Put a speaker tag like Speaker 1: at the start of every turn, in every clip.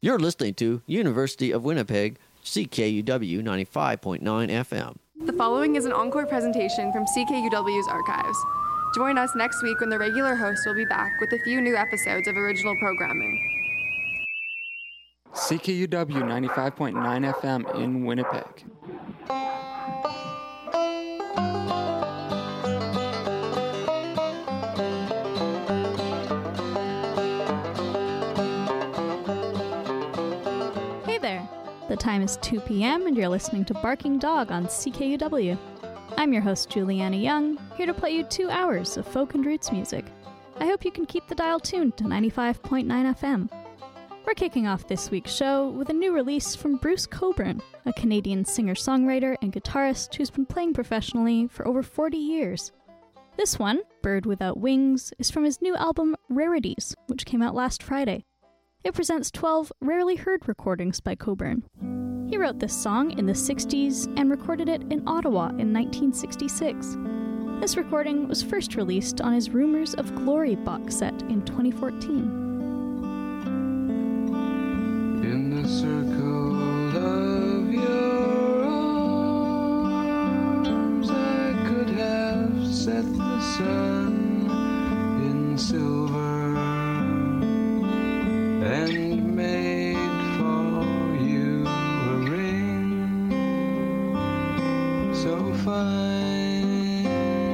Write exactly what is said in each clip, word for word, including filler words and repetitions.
Speaker 1: You're listening to University of Winnipeg, C K U W ninety-five point nine F M.
Speaker 2: The following is an encore presentation from C K U W's archives. Join us next week when the regular host will be back with a few new episodes of original programming.
Speaker 3: C K U W ninety-five point nine F M in Winnipeg.
Speaker 4: The time is two p.m. and you're listening to Barking Dog on C K U W. I'm your host, Juliana Young, here to play you two hours of folk and roots music. I hope you can keep the dial tuned to ninety-five point nine F M. We're kicking off this week's show with a new release from Bruce Cockburn, a Canadian singer-songwriter and guitarist who's been playing professionally for over forty years. This one, Bird Without Wings, is from his new album Rarities, which came out last Friday. It presents twelve rarely heard recordings by Cockburn. He wrote this song in the sixties and recorded it in Ottawa in nineteen sixty-six. This recording was first released on his Rumors of Glory box set in twenty fourteen.
Speaker 5: In the circle of your arms, I could have set the sun in silver and made for you a ring so fine.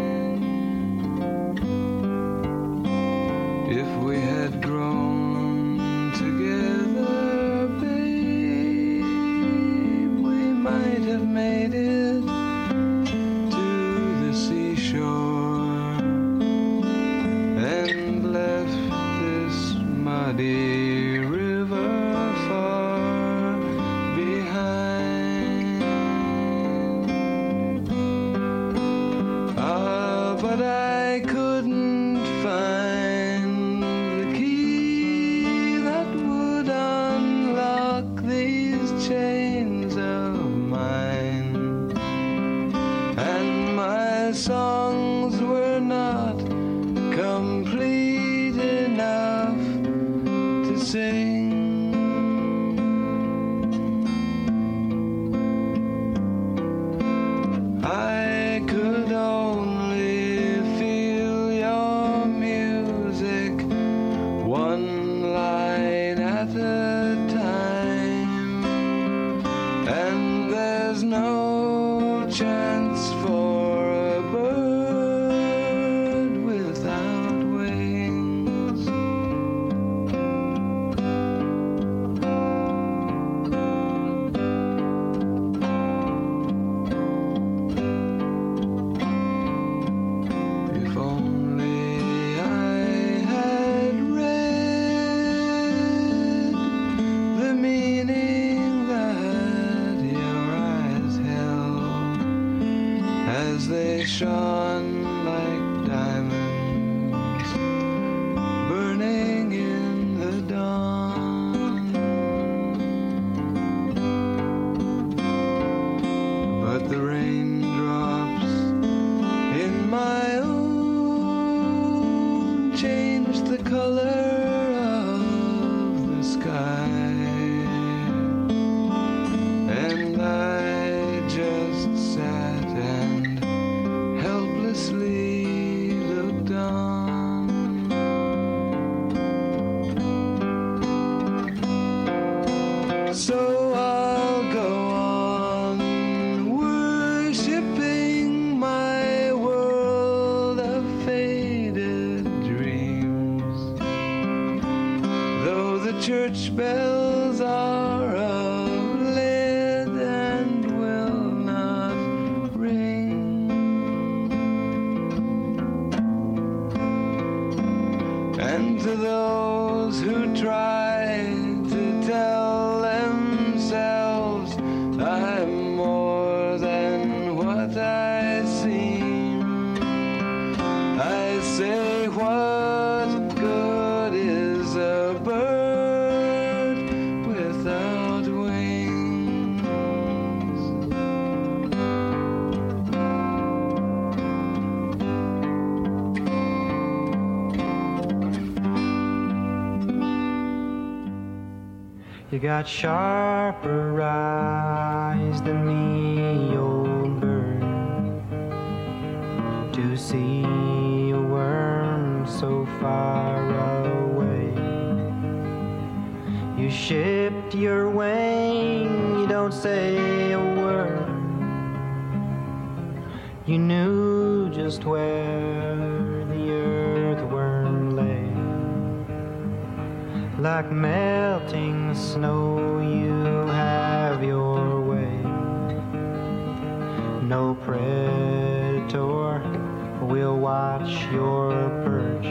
Speaker 5: If we had grown together, babe, we might have made it to the seashore and left this muddy songs were not complete enough to sing. I could only feel your music one line at a time, and there's no chance for shone like diamonds burning in the dawn. But the raindrops in my own changed the color of the sky, and I just sat and looked on. So I'll go on worshipping my world of faded dreams, though the church bells are of lead and will not ring. And to those who try to tell themselves I'm more than what I seem, I say, what good is a bird without wings?
Speaker 6: You got sharper eyes than me, old bird, to see a worm so far away. You shift your wing, you don't say a word. You knew just where the earthworm lay. Like melting snow, you have your way. No predator will watch your perch.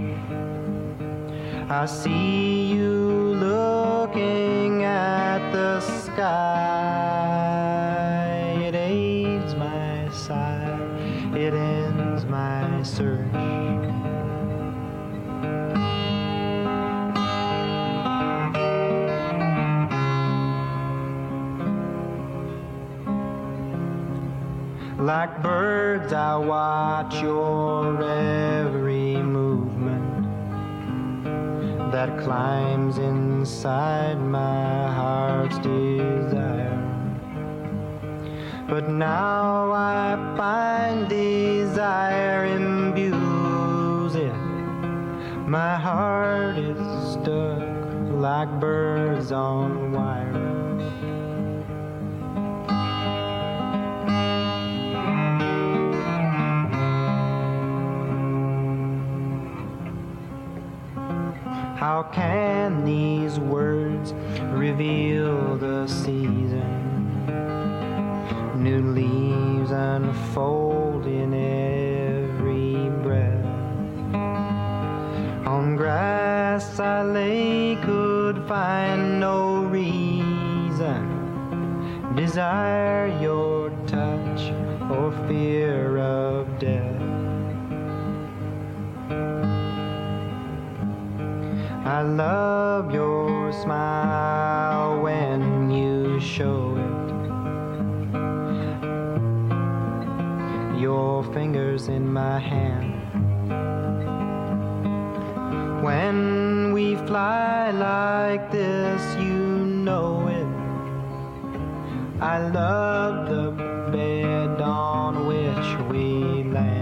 Speaker 6: I see you looking at the sky. It aids my sigh, it ends my search. Like birds, I watch your every movement that climbs inside my heart's desire. But now I find desire imbues it. My heart is stuck like birds on wire. How can these words reveal the season? New leaves unfold in every breath. On grass I lay, could find no reason. Desire your touch or fear of death. I love your smile when you show it. Your fingers in my hand. When we fly like this, you know it. I love the bed on which we land.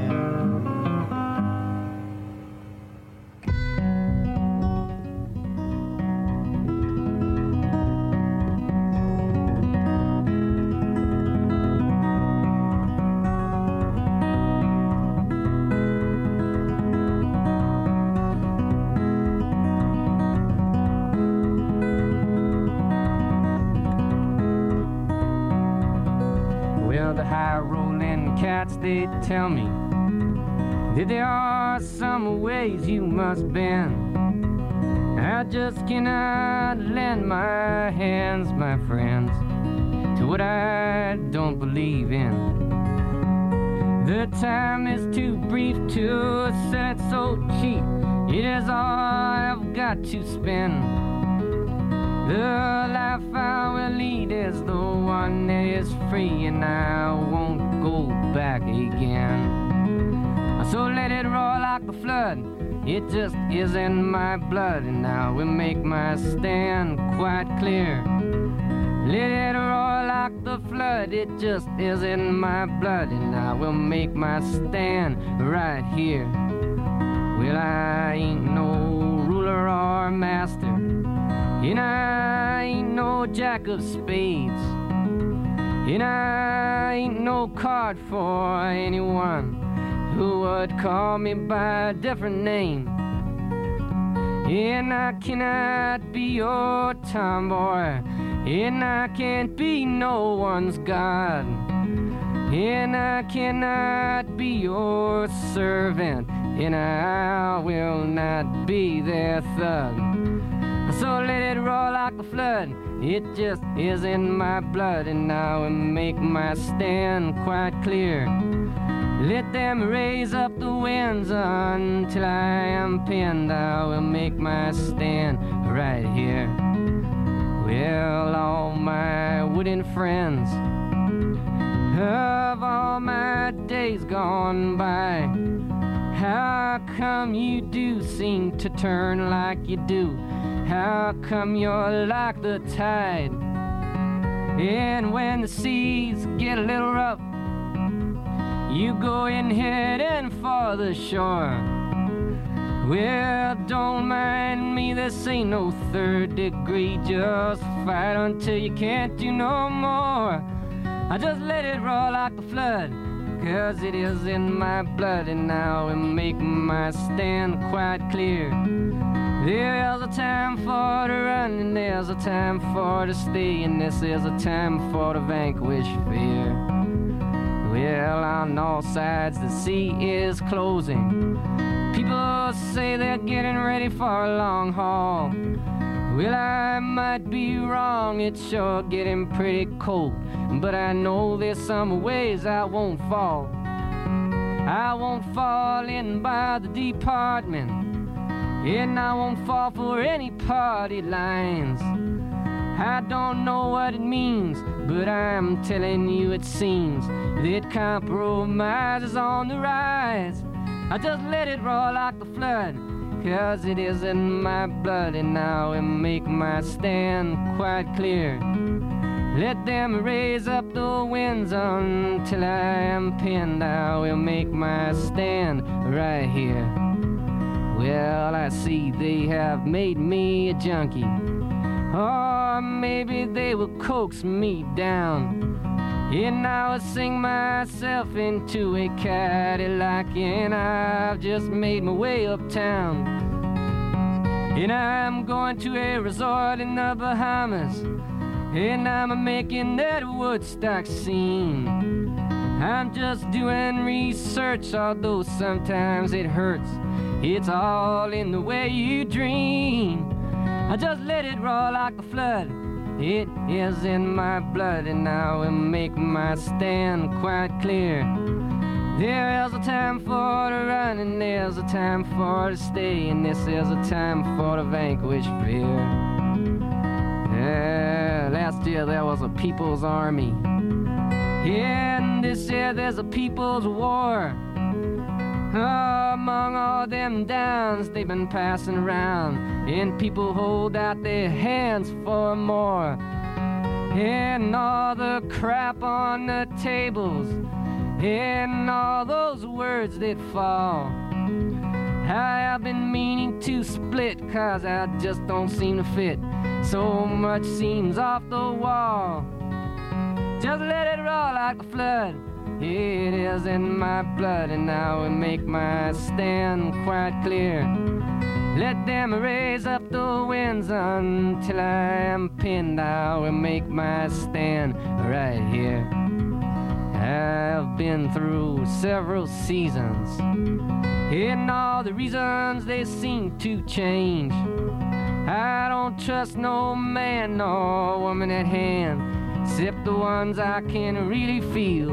Speaker 7: They tell me that there are some ways you must bend. I just cannot lend my hands, my friends, to what I don't believe in. The time is too brief to set so cheap. It is all I've got to spend. The life I will lead is the one that is free, and I won't go back again. So let it roll like the flood. It just is in my blood, and I will make my stand quite clear. Let it roll like the flood. It just is in my blood, and I will make my stand right here. Well, I ain't no ruler or master, and I ain't no jack of spades, and I ain't no card for anyone who would call me by a different name. And I cannot be your tomboy, and I can't be no one's god, and I cannot be your servant, and I will not be their thug. So let it roll like a flood. It just is in my blood, and I will make my stand quite clear. Let them raise up the winds until I am pinned. I will make my stand right here. Well, all my wooden friends of all my days gone by, how come you do seem to turn like you do How come you're like the tide? And when the seas get a little rough, you go in heading for the shore. Well, don't mind me, this ain't no third degree. Just fight until you can't do no more. I just let it roll like the flood, 'cause it is in my blood, and now it make my stand quite clear. There's a time for to run, and there's a time for to stay, and this is a time for to vanquish fear. Well, on all sides the sea is closing. People say they're getting ready for a long haul. Well, I might be wrong, it's sure getting pretty cold, but I know there's some ways I won't fall. I won't fall in by the department, and I won't fall for any party lines. I don't know what it means, but I'm telling you it seems that compromise is on the rise. I just let it roll like the flood, 'cause it is in my blood, and now it make my stand quite clear. Let them raise up the winds until I am pinned. I will make my stand right here. Well, I see they have made me a junkie, or maybe they will coax me down. And I will sing myself into a Cadillac, and I've just made my way uptown. And I'm going to a resort in the Bahamas, and I'm making that Woodstock scene. I'm just doing research, although sometimes it hurts. It's all in the way you dream. I just let it roll like a flood. It is in my blood, and now it make my stand quite clear. There is a time for to run, and there's a time for to stay, and this is a time for to vanquish fear. Yeah, last year there was a people's army, and this year there's a people's war. Oh, among all them downs they've been passing around, and people hold out their hands for more. And all the crap on the tables, and all those words that fall, I have been meaning to split, 'cause I just don't seem to fit. So much seems off the wall. Just let it roll like a flood. It is in my blood, and now it make my stand quite clear. Let them raise up the winds until I am pinned. I will make my stand right here. I've been through several seasons, and all the reasons they seem to change. I don't trust no man nor woman at hand, except the ones I can really feel.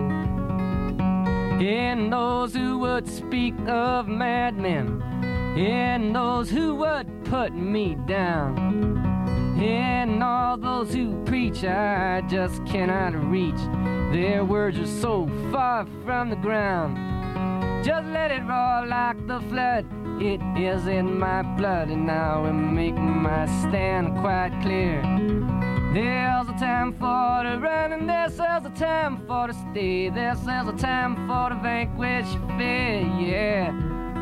Speaker 7: And those who would speak of madmen, and those who would put me down, and all those who preach I just cannot reach. Their words are so far from the ground. Just let it roll like the flood. It is in my blood, and now it make my stand quite clear. There's a time for to run, and there's a time for to stay. There's a time for to vanquish fear, yeah.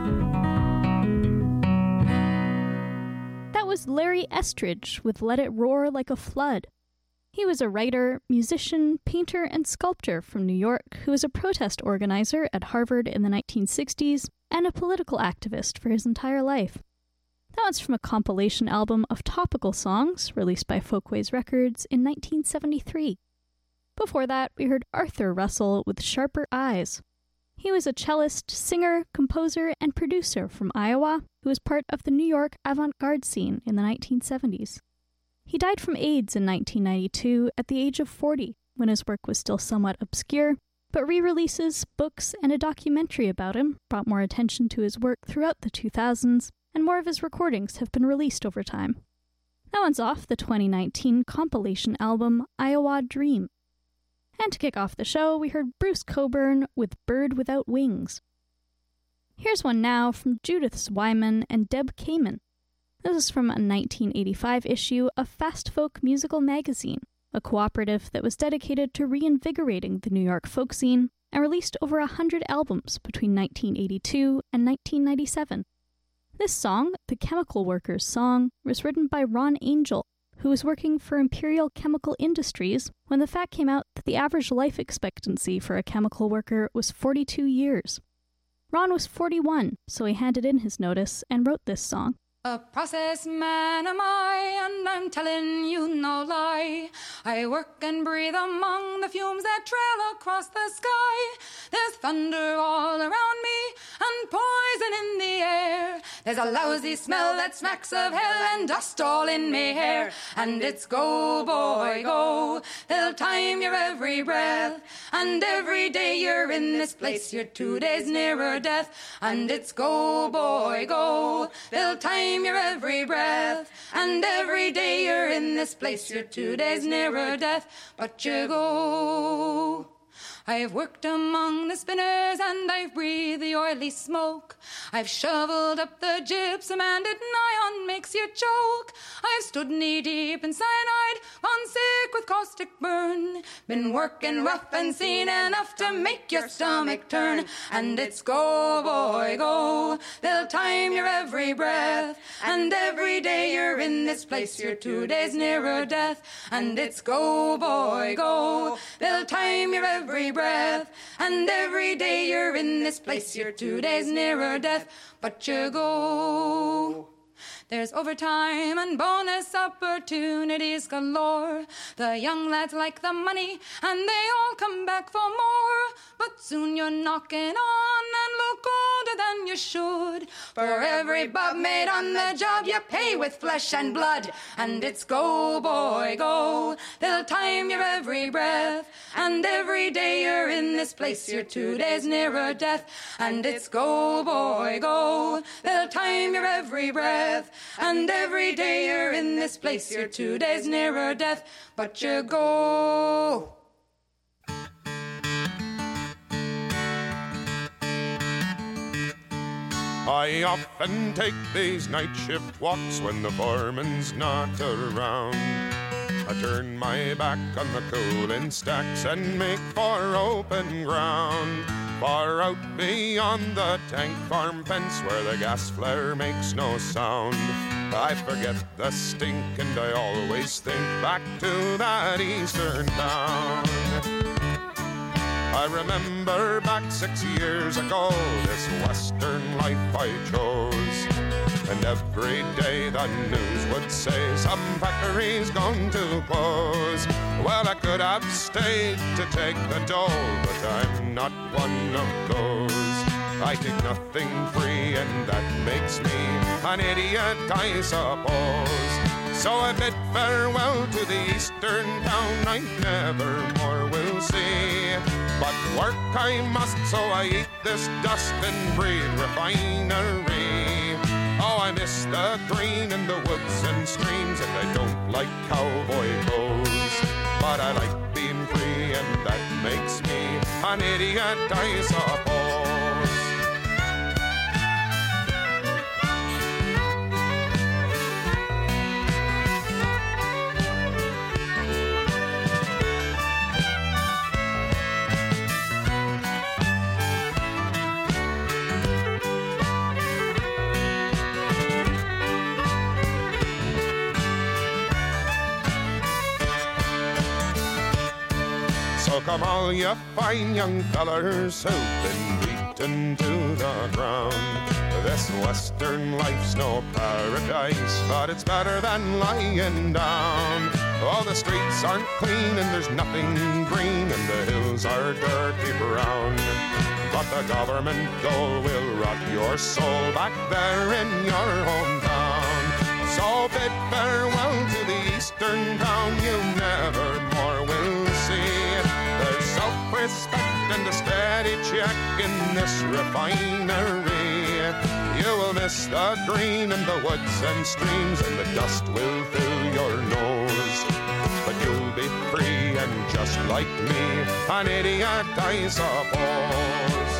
Speaker 4: That was Larry Estridge with Let It Roar Like a Flood. He was a writer, musician, painter, and sculptor from New York who was a protest organizer at Harvard in the nineteen sixties and a political activist for his entire life. That one's from a compilation album of topical songs released by Folkways Records in nineteen seventy-three. Before that, we heard Arthur Russell with Sharper Eyes. He was a cellist, singer, composer, and producer from Iowa who was part of the New York avant-garde scene in the nineteen seventies. He died from AIDS in nineteen ninety-two at the age of forty, when his work was still somewhat obscure, but re-releases, books, and a documentary about him brought more attention to his work throughout the two thousands, and more of his recordings have been released over time. That one's off the twenty nineteen compilation album Iowa Dream. And to kick off the show, we heard Bruce Cockburn with Bird Without Wings. Here's one now from Judith Wyman and Deb Kamen. This is from a nineteen eighty-five issue of Fast Folk Musical Magazine, a cooperative that was dedicated to reinvigorating the New York folk scene and released over a hundred albums between nineteen eighty-two and nineteen ninety-seven. This song, The Chemical Workers Song, was written by Ron Angel, who was working for Imperial Chemical Industries when the fact came out that the average life expectancy for a chemical worker was forty-two years. Ron was forty-one, so he handed in his notice and wrote this song.
Speaker 8: A process man am I, and I'm telling you no lie. I work and breathe among the fumes that trail across the sky. There's thunder all around me, and poison in the air. There's a lousy smell that smacks of hell, and dust all in me hair. And it's go, boy, go. They'll time your every breath. And every day you're in this place, you're two days nearer death. And it's go, boy, go. They'll time your every breath, and every day you're in this place, you're two days nearer death, but you go. I've worked among the spinners and I've breathed the oily smoke. I've shoveled up the gypsum and it nigh on makes you choke. I've stood knee deep in cyanide, gone sick with caustic burn. Been working rough and seen enough to make your stomach turn. And it's go, boy, go. They'll time your every breath. And every day you're in this place, you're two days nearer death. And it's go, boy, go. They'll time your every breath. Breath. And every day you're in this place, you're two days nearer death, but you go. There's overtime and bonus opportunities galore. The young lads like the money and they all come back for more. But soon you're knocking on and look older than you should. For every bob made on the job you pay with flesh and blood. And it's go, boy, go. They'll time your every breath. And every day you're in this place, you're two days nearer death. And it's go, boy, go. They'll time your every breath. And every day you're in this place, you're two days nearer death, but you go.
Speaker 9: I often take these night shift walks when the foreman's not around. I turn my back on the cooling stacks and make for open ground. Far out beyond the tank farm fence where the gas flare makes no sound. I forget the stink and I always think back to that eastern town. I remember back six years ago this western life I chose. And every day the news would say some factory's going to close. Well, I could have stayed to take the dole, but I'm not one of those. I take nothing free and that makes me an idiot, I suppose. So I bid farewell to the eastern town I never more will see. But work I must, so I eat this dust and breathe refinery. Oh, I miss the green in the woods and streams, and I don't like cowboy clothes. But I like being free, and that makes me an idiot, I suppose. So come all you fine young fellers who've been beaten to the ground. This western life's no paradise, but it's better than lying down. All the streets aren't clean and there's nothing green, and the hills are dirty brown. But the government dole will rot your soul back there in your hometown. So bid farewell to the eastern town you never more will see. There's self-respect and a steady check in this refinery. You will miss the green in the woods and streams, and the dust will fill your nose. But you'll be free and just like me, an idiot, I suppose.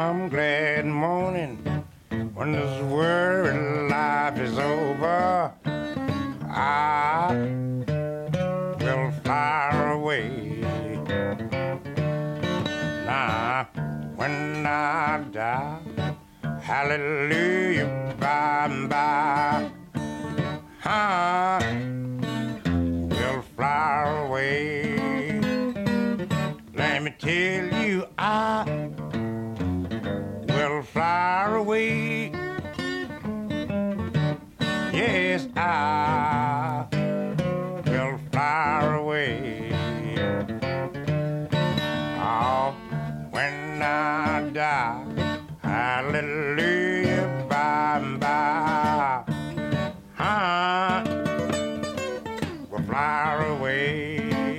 Speaker 10: Some glad morning when this worried life is over, I will fly away. Now, when I die, hallelujah, by and by, I will fly away. Let me tell you, I will fly away. Yes, I will fly away. Oh, when I die, hallelujah, by and by, I will fly away.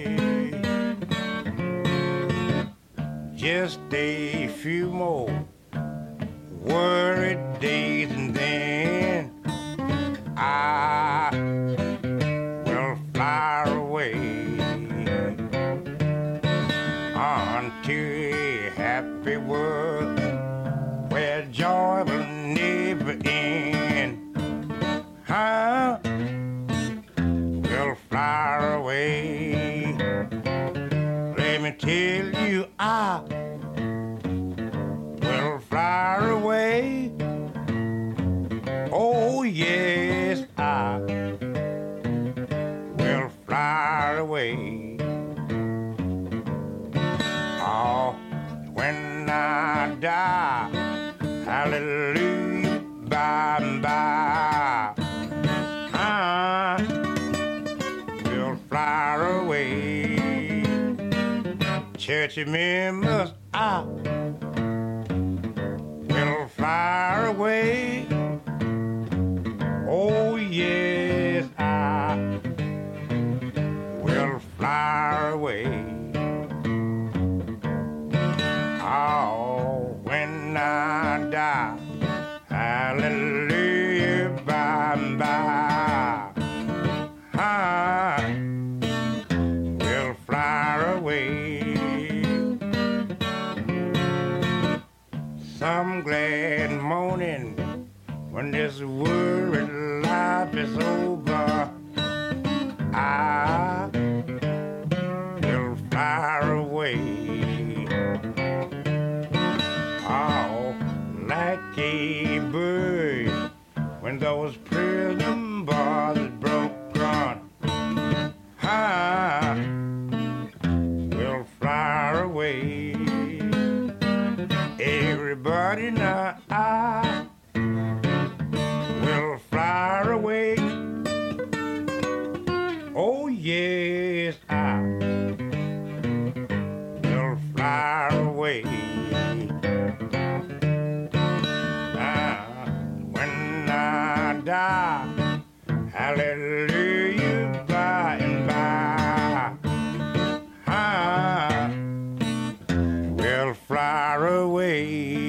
Speaker 10: Just a few more worried days and then I will fly away onto a happy world where joy will never end. I will fly away. Let me tell you, I will fly away. Oh yes, I will fly away. Oh, when I die, hallelujah, by and by, I will fly away. Church members, I will fly away. Oh yes, I will fly away. Oh, when I die, hallelujah, by and by, I will fly away. Some glad morning when this worried life is over, I will fly away. Oh, like a bird when those prison bars broke on, I will fly away. Everybody now, I will fly away. Oh yes, I will fly away. Ah, when I die, hallelujah, by and by, I will fly away.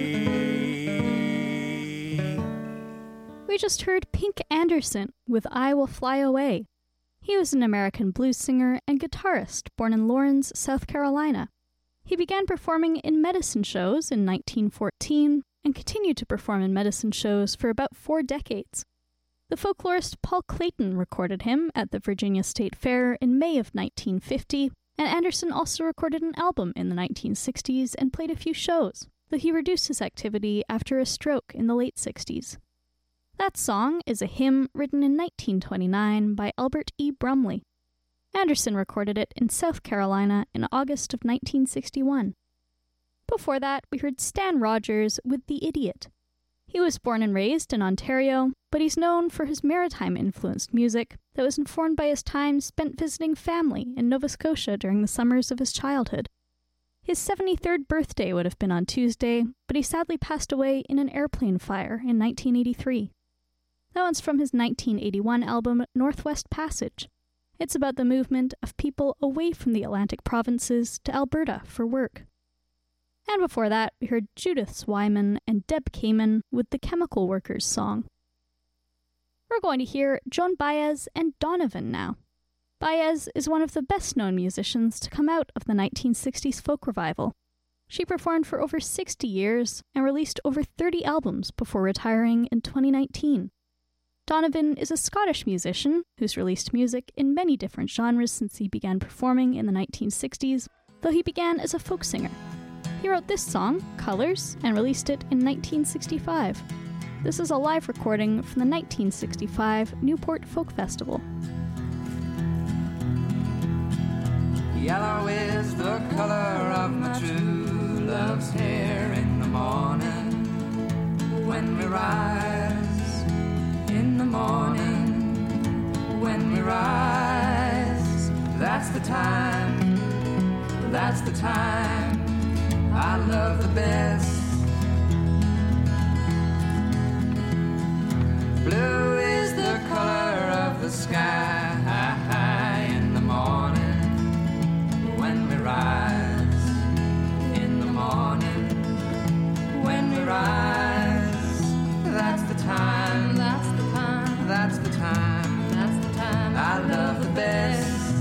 Speaker 4: We just heard Pink Anderson with I Will Fly Away. He was an American blues singer and guitarist born in Lawrence, South Carolina. He began performing in medicine shows in nineteen fourteen and continued to perform in medicine shows for about four decades. The folklorist Paul Clayton recorded him at the Virginia State Fair in May of nineteen fifty, and Anderson also recorded an album in the nineteen sixties and played a few shows, though he reduced his activity after a stroke in the late sixties. That song is a hymn written in nineteen twenty-nine by Albert E. Brumley. Anderson recorded it in South Carolina in August of nineteen sixty-one. Before that, we heard Stan Rogers with The Idiot. He was born and raised in Ontario, but he's known for his maritime-influenced music that was informed by his time spent visiting family in Nova Scotia during the summers of his childhood. His seventy-third birthday would have been on Tuesday, but he sadly passed away in an airplane fire in nineteen eighty-three. That one's from his nineteen eighty-one album, Northwest Passage. It's about the movement of people away from the Atlantic provinces to Alberta for work. And before that, we heard Judith Swyman and Deb Kamen with the Chemical Workers song. We're going to hear Joan Baez and Donovan now. Baez is one of the best-known musicians to come out of the nineteen sixties folk revival. She performed for over sixty years and released over thirty albums before retiring in twenty nineteen. Donovan is a Scottish musician who's released music in many different genres since he began performing in the nineteen sixties, though he began as a folk singer. He wrote this song, Colours, and released it in nineteen sixty-five. This is a live recording from the nineteen sixty-five Newport Folk Festival.
Speaker 11: Yellow is the color of my true love's hair in the morning when we rise, in the morning when we rise. That's the time, that's the time I love the best. Blue is the color of the sky in the morning when we rise, in the morning when we rise. That's the time, that's the time, that's the time, that's the time I love the best.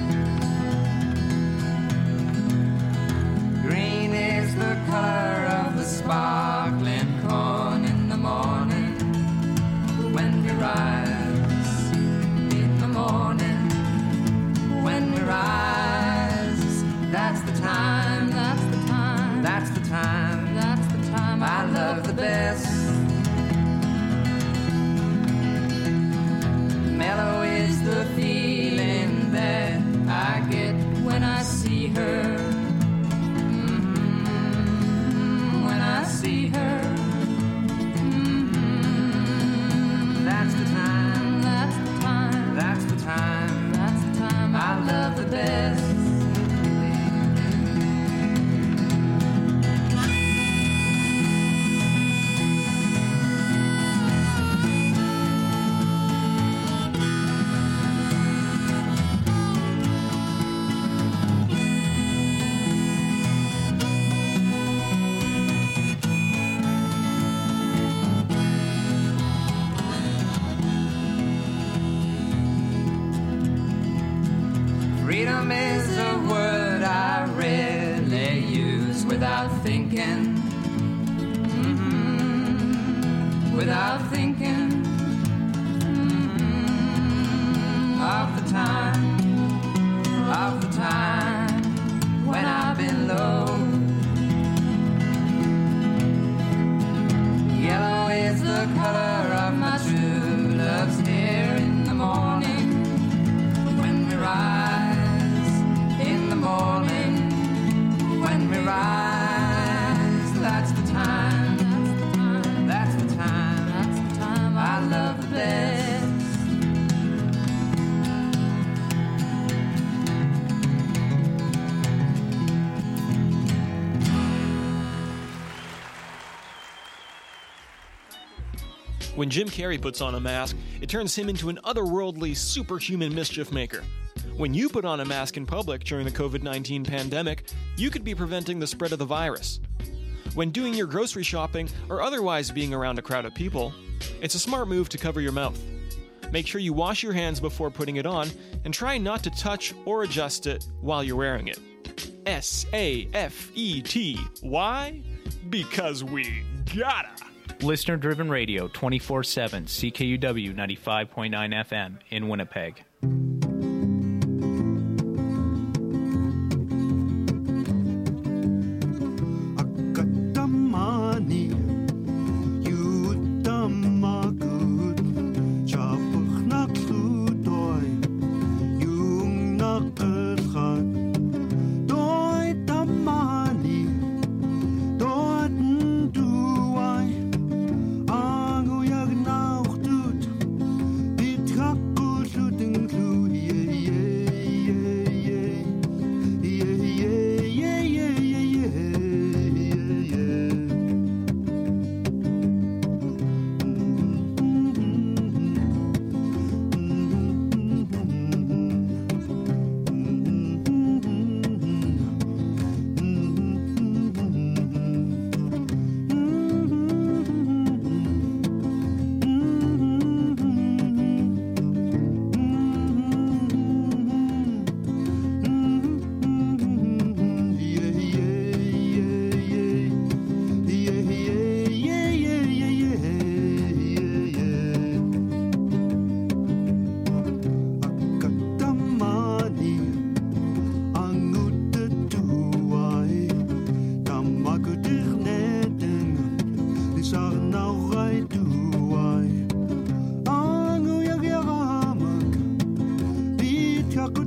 Speaker 11: Green is the color of the sparkling corn in the morning when we rise, in the morning when we rise. That's the time, that's the time, that's the time, that's the time I love the best. Mellow is the feeling that I get when I see her, mm-hmm, when I see her. Mm-hmm. That's the time, that's the time, that's the time, that's the time I love the best. Freedom is a word I rarely use without thinking, mm-hmm, without thinking, mm-hmm, of the time, of the time when I've been low. Yellow is the color of my true love's hair in the morning when we rise. In the morning when we rise, that's the time, that's the time, that's the time, that's the time I love the best.
Speaker 12: When Jim Carrey puts on a mask, it turns him into an otherworldly, superhuman mischief maker. When you put on a mask in public during the covid nineteen pandemic, you could be preventing the spread of the virus. When doing your grocery shopping or otherwise being around a crowd of people, it's a smart move to cover your mouth. Make sure you wash your hands before putting it on and try not to touch or adjust it while you're wearing it. S A F E T. Why? Because we gotta!
Speaker 13: Listener-driven radio twenty-four seven, C K U W ninety-five point nine F M in Winnipeg.
Speaker 14: Include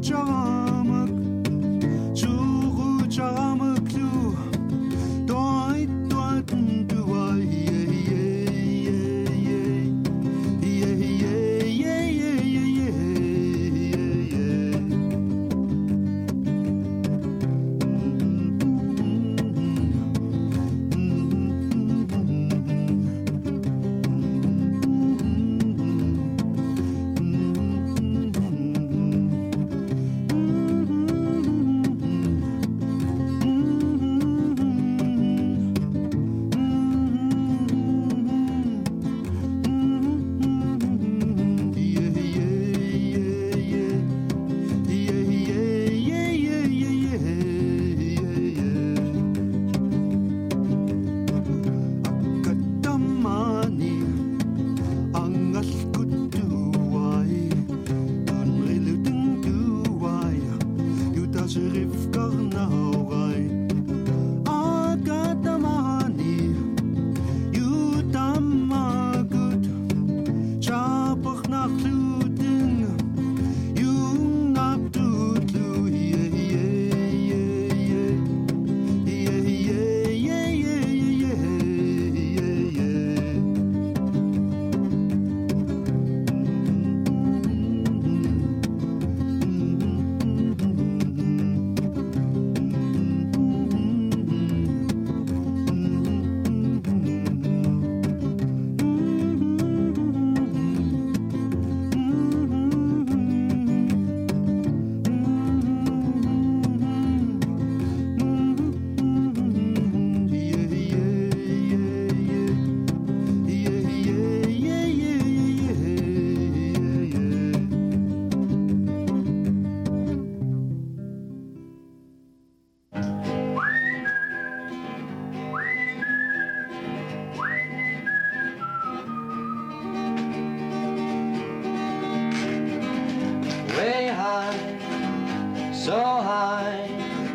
Speaker 14: so high,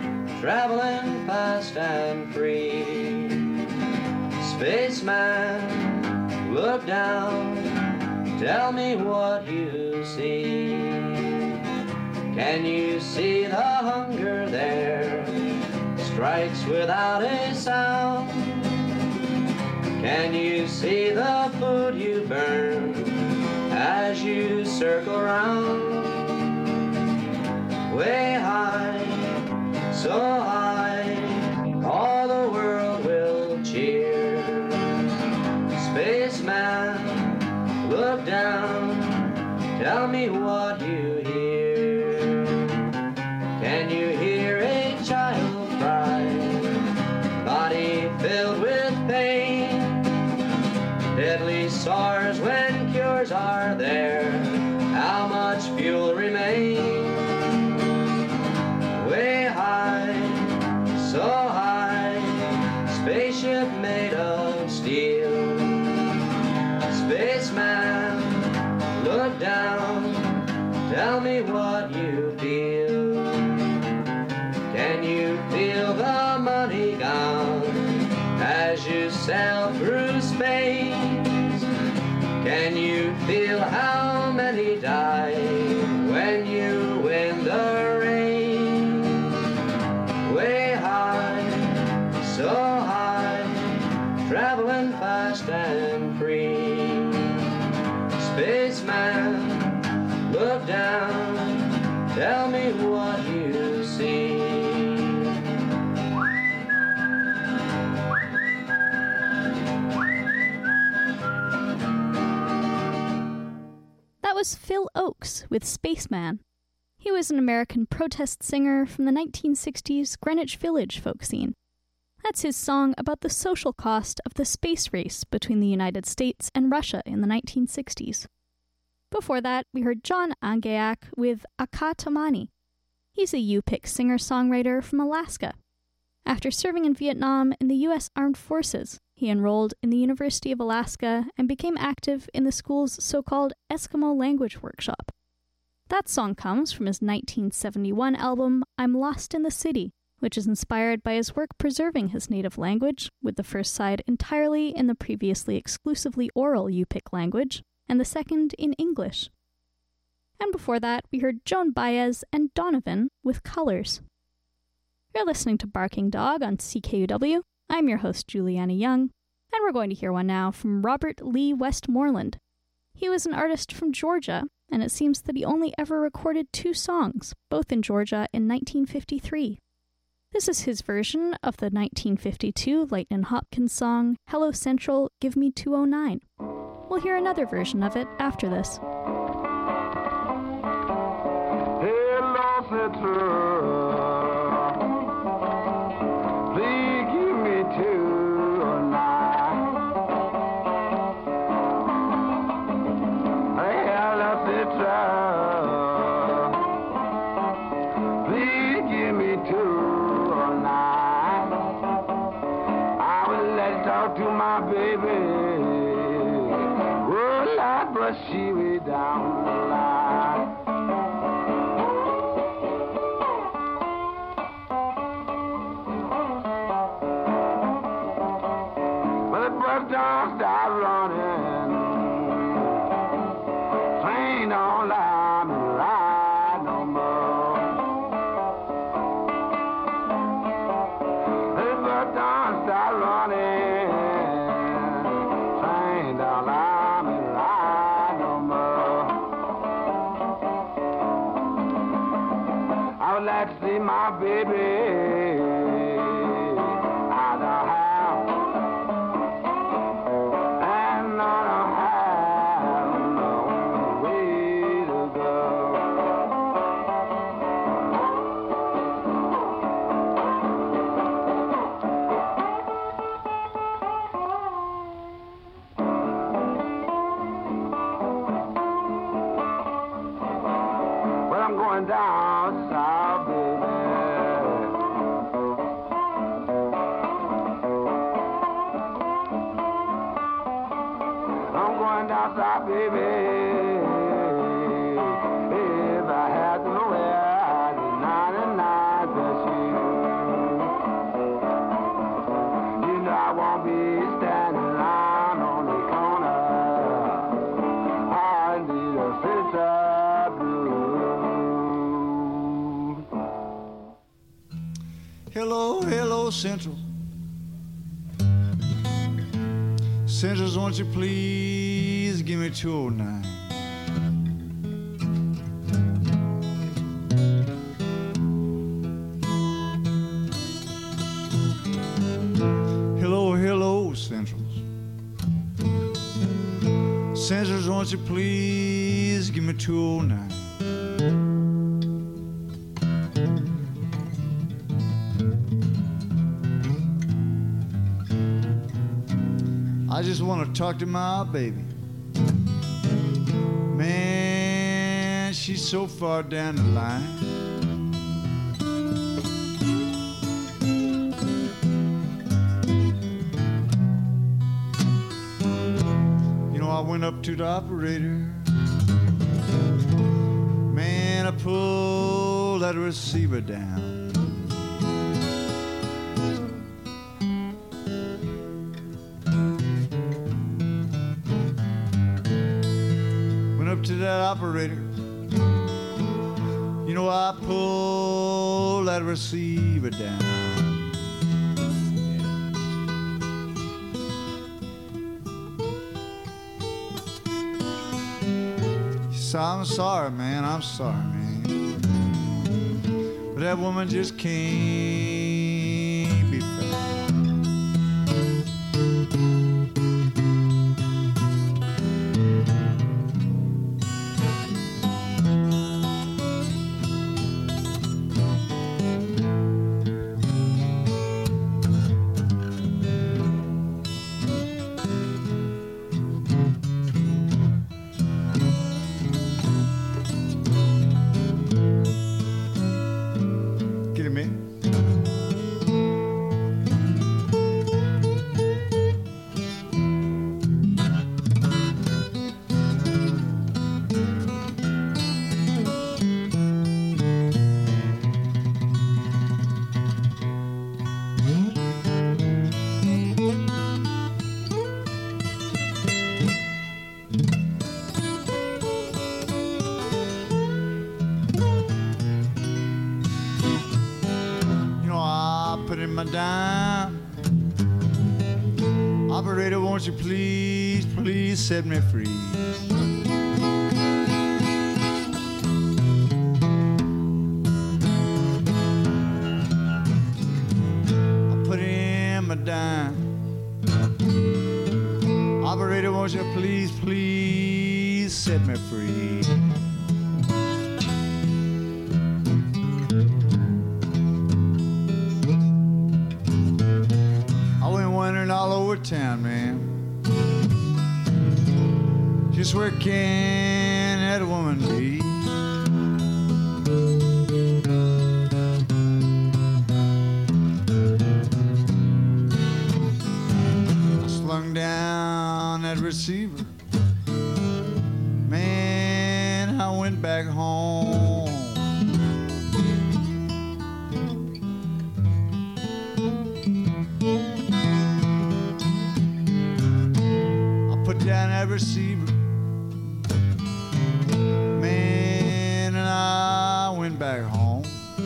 Speaker 14: traveling fast and free. Spaceman, look down, tell me what you see. Can you see the hunger there strikes without a sound? Can you see the food you burn as you circle round? Way high, so high, all the world will cheer. Spaceman, look down, tell me what you hear. Can you hear a child cry, body filled with pain? Deadly sores when cures are there, how much fuel remains? Way high, so high, spaceship made of steel. Spaceman, look down, tell me what you feel. Can you feel the money gone as you sail through space? Can you feel how many die when you win the race? Way high, so high, traveling fast and free. Spaceman, look down, tell me what you see.
Speaker 4: That was Phil Ochs with Spaceman. He was an American protest singer from the nineteen sixties Greenwich Village folk scene. That's his song about the social cost of the space race between the United States and Russia in the nineteen sixties. Before that, we heard John Angeak with Aka Tamani. He's a Yupik singer-songwriter from Alaska. After serving in Vietnam in the U S Armed Forces, he enrolled in the University of Alaska and became active in the school's so-called Eskimo language workshop. That song comes from his nineteen seventy-one album, I'm Lost in the City, which is inspired by his work preserving his native language, with the first side entirely in the previously exclusively oral Yupik language, and the second in English. And before that, we heard Joan Baez and Donovan with Colors. You're listening to Barking Dog on C K U W. I'm your host, Juliana Young, and we're going to hear one now from Robert Lee Westmoreland. He was an artist from Georgia, and it seems that he only ever recorded two songs, both in Georgia in nineteen fifty-three. This is his version of the nineteen fifty-two Lightnin' Hopkins song, Hello Central, Give Me two oh nine. We'll hear another version of it after this.
Speaker 10: Hello Central, please give me two oh nine. Hello Central, please give me two oh nine. I will let you talk to my baby. Oh, Lord, brush she way down the line. Don't stop running. Train don't lie me ride no more. Hey, but don't stop running. Train don't lie me ride no more. I would like to see my baby. Down south, baby. I'm going down south, baby. If I had to wear the ninety-nine dress you, you know I won't be standing around on the corner. I need a sister blue.
Speaker 15: Hello, hello, Central. Centrals, won't you please give me two oh nine? Hello, hello, Centrals. Centrals, won't you please give me two oh nine? I just want to talk to my baby. Man, she's so far down the line. You know, I went up to the operator. Man, I pulled that receiver down. To that operator, you know, I pulled that receiver down. So I'm sorry, man, I'm sorry, man, but that woman just can't be found. Get him in. won't you please, please set me free? I put in my dime. Operator, won't you please, please set me free? I went wandering all over town, man. Just where can that woman be? I slung down that receiver. Man, I went back home. I put down that receiver. Man, and I went back home.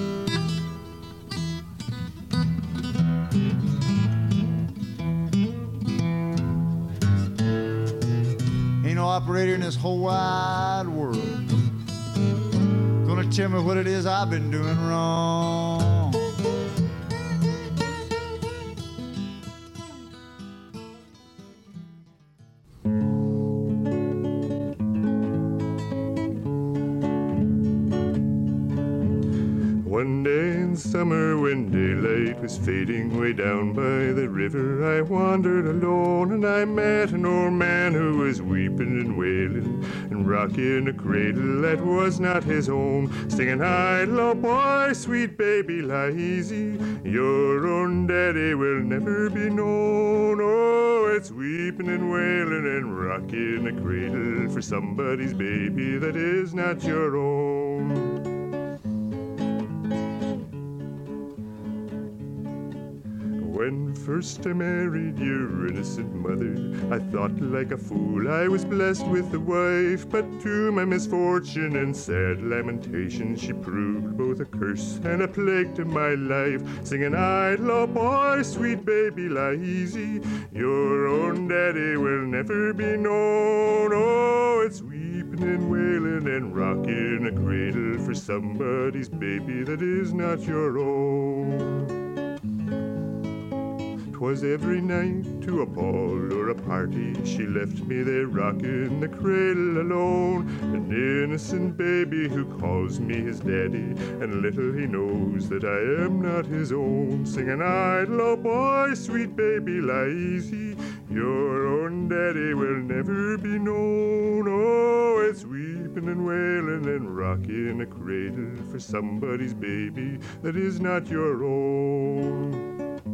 Speaker 15: Ain't no operator in this whole wide world gonna tell me what it is I've been doing wrong.
Speaker 16: One day in summer when daylight was fading way down by the river, I wandered alone and I met an old man who was weeping and wailing and rocking a cradle that was not his own, singing, "Idle boy, sweet baby, lie easy, your own daddy will never be known." Oh, it's weeping and wailing and rocking a cradle for somebody's baby that is not your own. When first I married your innocent mother, I thought like a fool I was blessed with a wife, but to my misfortune and sad lamentation she proved both a curse and a plague to my life, singing, "Idle boy, sweet baby, lie easy, your own daddy will never be known." Oh, it's weeping and wailing and rocking a cradle for somebody's baby that is not your own. 'Twas every night to a ball or a party she left me there rocking the cradle alone, an innocent baby who calls me his daddy, and little he knows that I am not his own, singing, "Idle boy, sweet baby, lie easy, your own daddy will never be known." Oh, it's weeping and wailing and rocking a cradle for somebody's baby that is not your own.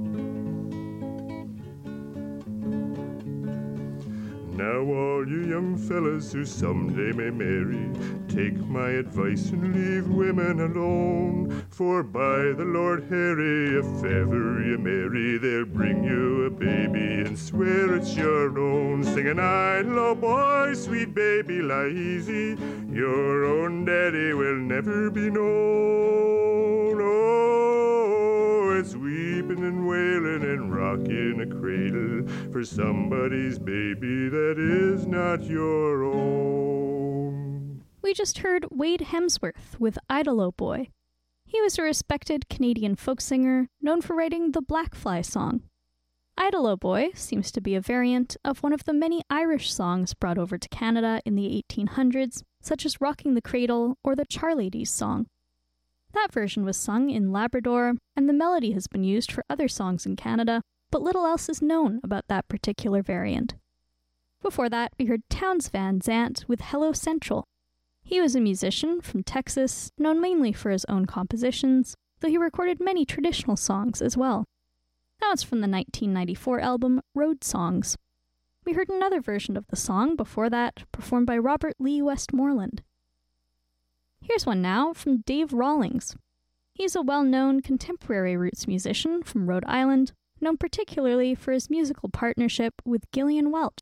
Speaker 16: Now all you young fellas who someday may marry, take my advice and leave women alone, for by the Lord Harry, if ever you marry, they'll bring you a baby and swear it's your own, singing, "Idle boy, sweet baby, lie easy, your own daddy will never be known." Oh, it's weeping and wailing and rocking a cradle for somebody's baby that is not your own.
Speaker 4: We just heard Wade Hemsworth with Idle Boy. He was a respected Canadian folk singer known for writing the Blackfly song. Idle Boy seems to be a variant of one of the many Irish songs brought over to Canada in the eighteen hundreds, such as Rocking the Cradle or the Charladies song. That version was sung in Labrador, and the melody has been used for other songs in Canada, but little else is known about that particular variant. Before that, we heard Townes Van Zandt with Hello Central. He was a musician from Texas, known mainly for his own compositions, though he recorded many traditional songs as well. That was from the nineteen ninety-four album Road Songs. We heard another version of the song before that, performed by Robert Lee Westmoreland. Here's one now from Dave Rawlings. He's a well-known contemporary roots musician from Rhode Island, known particularly for his musical partnership with Gillian Welch.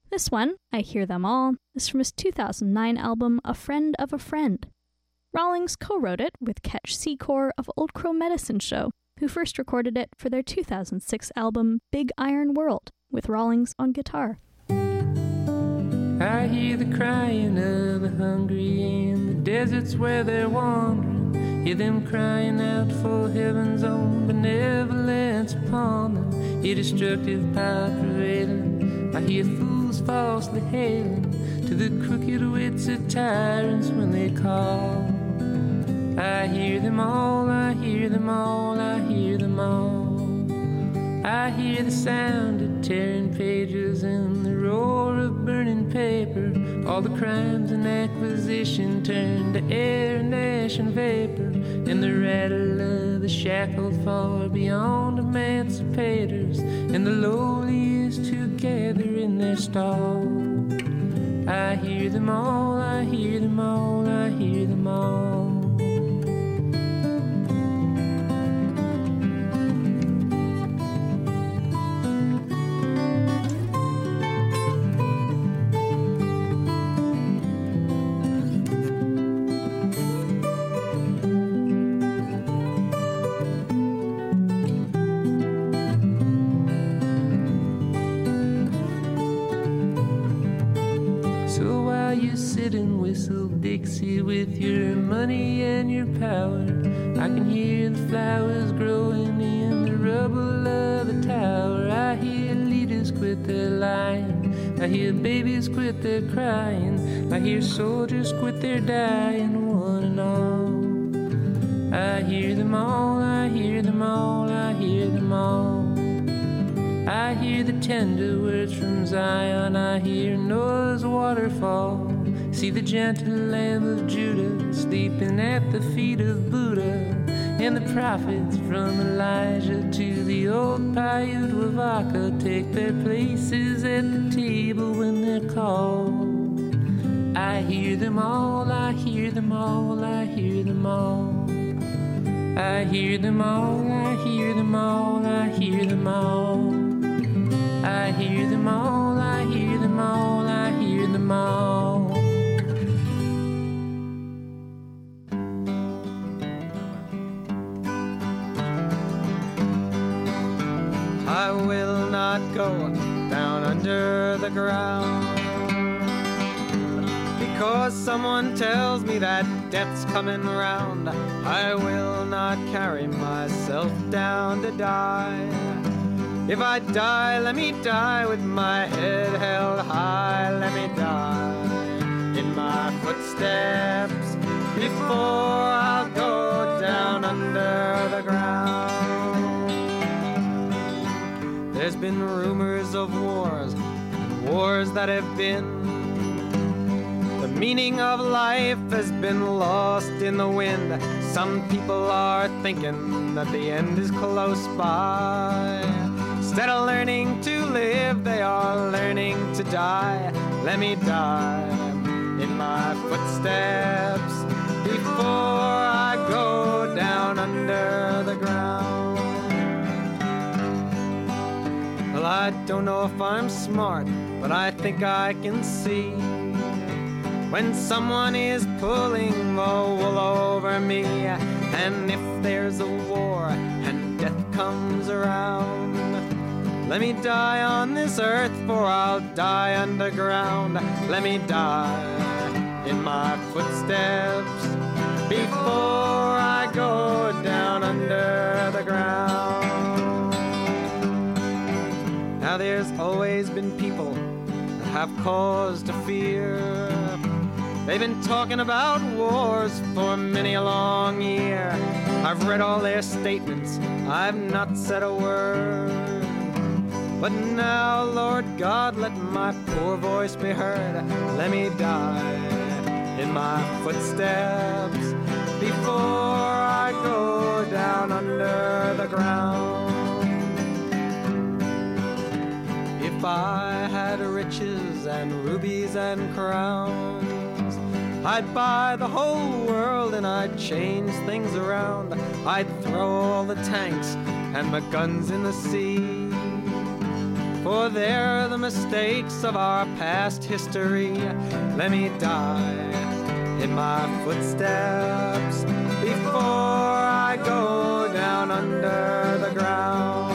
Speaker 4: This one, I Hear Them All, is from his two thousand nine album A Friend of a Friend. Rawlings co-wrote it with Ketch Secor of Old Crow Medicine Show, who first recorded it for their two thousand six album Big Iron World, with Rawlings on guitar.
Speaker 7: I hear the crying of the hungry in the deserts where they're wandering. Hear them crying out for heaven's own benevolence upon them. Hear destructive power prevailing. I hear fools falsely hailing to the crooked wits of tyrants when they call. I hear them all, I hear them all, I hear them all. I hear the sound of tearing pages and the roar of burning paper. All the crimes and acquisition turned to air and ash and vapor. And the rattle of the shackled far beyond emancipators. And the lowliest who gather in their stall. I hear them all, I hear them all, I hear them all. Dixie with your money and your power. I can hear the flowers growing in the rubble of the tower. I hear leaders quit their lying. I hear babies quit their crying. I hear soldiers quit their dying, one and all. I hear them all, I hear them all, I hear them all. I hear the tender words from Zion. I hear Noah's waterfall. See the gentle Lamb of Judah sleeping at the feet of Buddha. And the prophets from Elijah to the old Paiute Wavaka take their places at the table when they're called. I hear them all, I hear them all, I hear them all. I hear them all, I hear them all, I hear them all. I hear them all, I hear them all, I hear them all.
Speaker 17: I will not go down under the ground because someone tells me that death's coming round. I will not carry myself down to die. If I die, let me die with my head held high. Let me die in my footsteps before I'll go down under the ground. There's been rumors of wars and wars that have been. The meaning of life has been lost in the wind. Some people are thinking that the end is close by. Instead of learning to live, they are learning to die. Let me die in my footsteps before I go down under the ground. Well, I don't know if I'm smart, but I think I can see when someone is pulling the wool over me. And if there's a war and death comes around, let me die on this earth, for I'll die underground. Let me die in my footsteps before I go down under the ground. Now there's always been people that have cause to fear. They've been talking about wars for many a long year. I've read all their statements, I've not said a word. But now, Lord God, let my poor voice be heard. Let me die in my footsteps before I go down under the ground. If I had riches and rubies and crowns, I'd buy the whole world and I'd change things around. I'd throw all the tanks and the guns in the sea. for they're the mistakes of our past history. Let me die in my footsteps before I go down under the ground.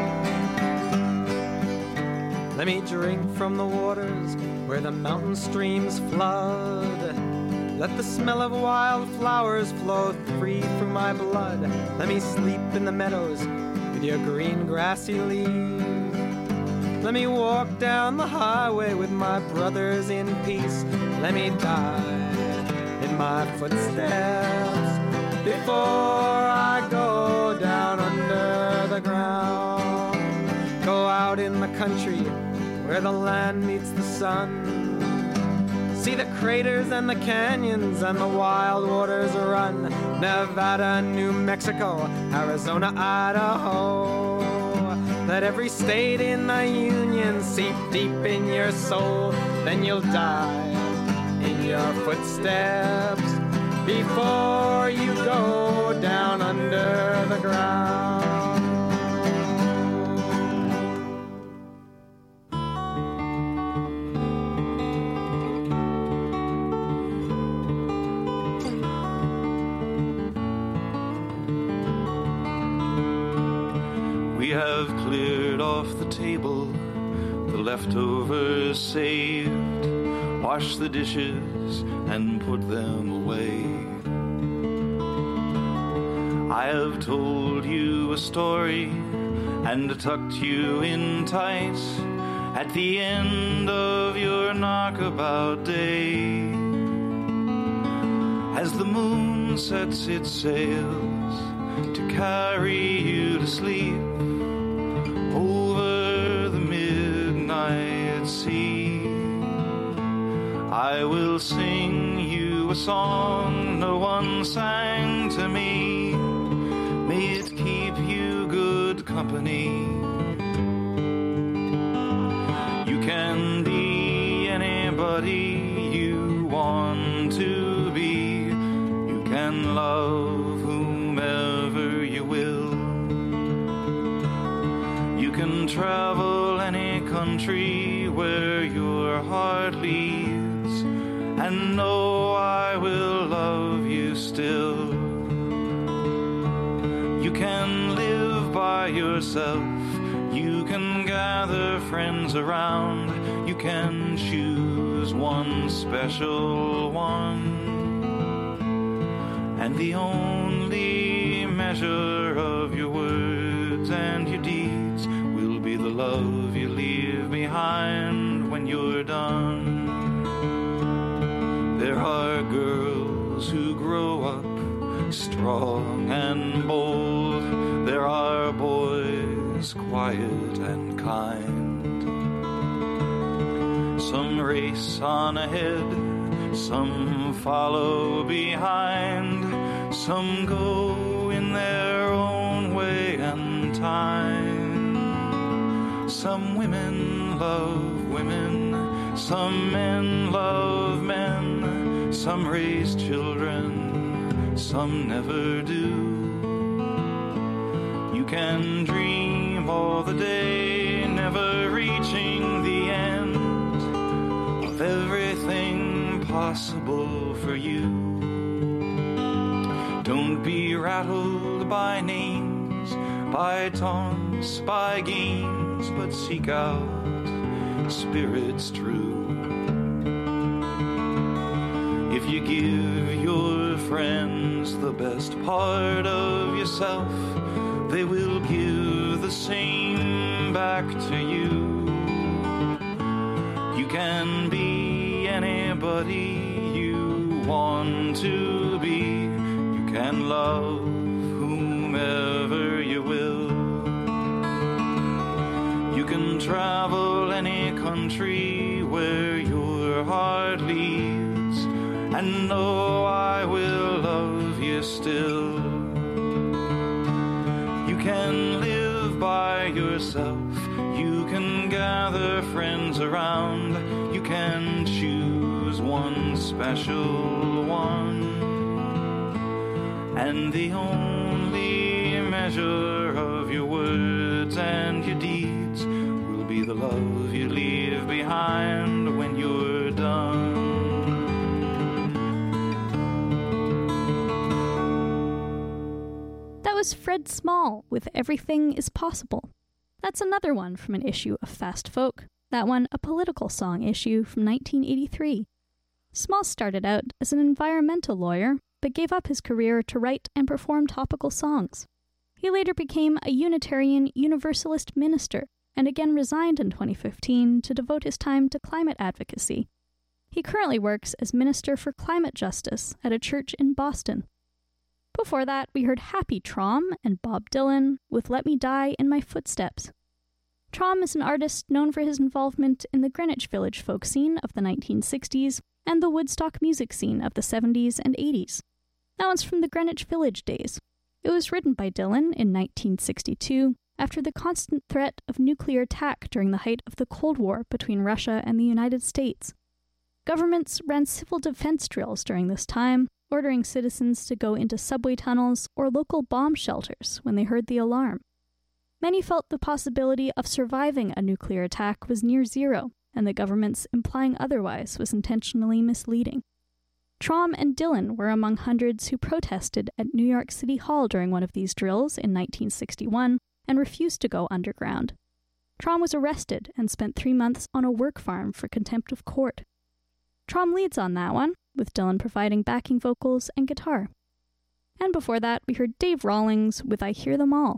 Speaker 17: Let me drink from the waters where the mountain streams flood. Let the smell of wild flowers flow free through my blood. Let me sleep in the meadows with your green grassy leaves. Let me walk down the highway with my brothers in peace. Let me die in my footsteps before I go down under the ground. Go out in the country where the land meets the sun. See the craters and the canyons and the wild waters run. Nevada, New Mexico, Arizona, Idaho. Let every state in the union seep deep in your soul. Then you'll die in your footsteps before you go down under the ground.
Speaker 18: We have cleared off the table, the leftovers saved, washed the dishes and put them away. I have told you a story and tucked you in tight at the end of your knockabout day. As the moon sets its sails to carry you to sleep over the midnight sea, I will sing you a song no one sang to me. May it keep you good company. You can be anybody you want to be. You can love whomever you will. You can travel any country where your heart leads, and know I will love you still. You can live by yourself, you can gather friends around, you can choose one special one, and the only measure of your words and your deeds will be the love you leave behind when you're done. There are girls who grow up strong and bold. There are boys quiet and kind. Some race on ahead, some follow behind. Some go in their own way and time. Some women love women, some men love men, some raise children, some never do. You can dream all the day, never reaching the end of everything possible for you. Don't be rattled by names, by taunts, by games, but seek out spirits true. If you give your friends the best part of yourself, they will give the same back to you. You can be anybody you want to be. You can love whomever you will. You can travel any country where your heart leads, and know I will love you still. You can live by yourself, you can gather friends around, you can choose one special one, and the only measure of your words and your deeds will be the love you leave behind when you're done.
Speaker 4: That was Fred Small with Everything is Possible. That's another one from an issue of Fast Folk, that one a political song issue from nineteen eighty-three. Small started out as an environmental lawyer, but gave up his career to write and perform topical songs. He later became a Unitarian Universalist minister, and again resigned in twenty fifteen to devote his time to climate advocacy. He currently works as Minister for Climate Justice at a church in Boston. Before that, we heard Happy Traum and Bob Dylan with Let Me Die in My Footsteps. Traum is an artist known for his involvement in the Greenwich Village folk scene of the nineteen sixties and the Woodstock music scene of the seventies and eighties. That one's from the Greenwich Village days. It was written by Dylan in nineteen sixty-two after the constant threat of nuclear attack during the height of the Cold War between Russia and the United States. Governments ran civil defense drills during this time, ordering citizens to go into subway tunnels or local bomb shelters when they heard the alarm. Many felt the possibility of surviving a nuclear attack was near zero, and the government's implying otherwise was intentionally misleading. Traum and Dylan were among hundreds who protested at New York City Hall during one of these drills in nineteen sixty-one and refused to go underground. Traum was arrested and spent three months on a work farm for contempt of court. Traum leads on that one, with Dylan providing backing vocals and guitar. And before that, we heard Dave Rawlings with I Hear Them All.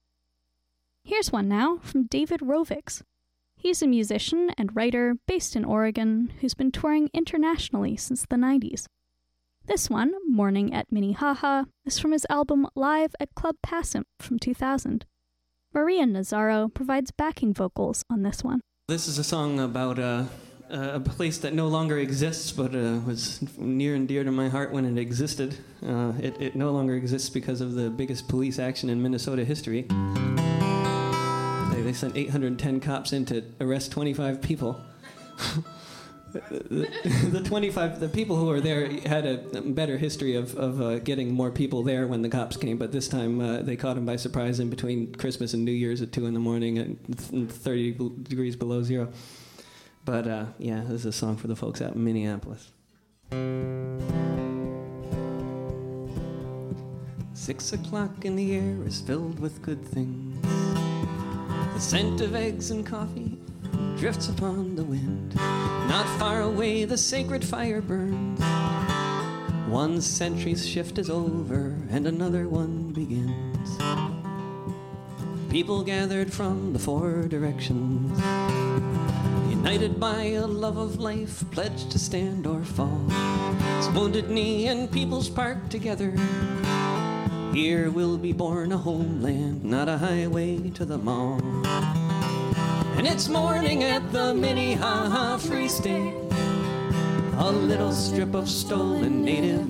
Speaker 4: Here's one now from David Rovics. He's a musician and writer based in Oregon who's been touring internationally since the nineties. This one, Morning at Minnehaha, is from his album Live at Club Passim from two thousand. Maria Nazaro provides backing vocals on this one.
Speaker 19: This is a song about uh, a place that no longer exists, but uh, was near and dear to my heart when it existed. Uh, it, it no longer exists because of the biggest police action in Minnesota history. They, they sent eight hundred ten cops in to arrest twenty-five people. the, the twenty-five, the people who were there had a better history of, of uh, getting more people there when the cops came, but this time uh, they caught them by surprise in between Christmas and New Year's at two in the morning at thirty degrees below zero. But, uh, yeah, this is a song for the folks out in Minneapolis. Six o'clock in the air is filled with good things. The scent of eggs and coffee drifts upon the wind. Not far away the sacred fire burns. One century's shift is over and another one begins. People gathered from the four directions, united by a love of life, pledged to stand or fall. It's Wounded Knee and People's Park together. Here will be born a homeland, not a highway to the mall. And it's morning at the Minnehaha Free State, a little strip of stolen native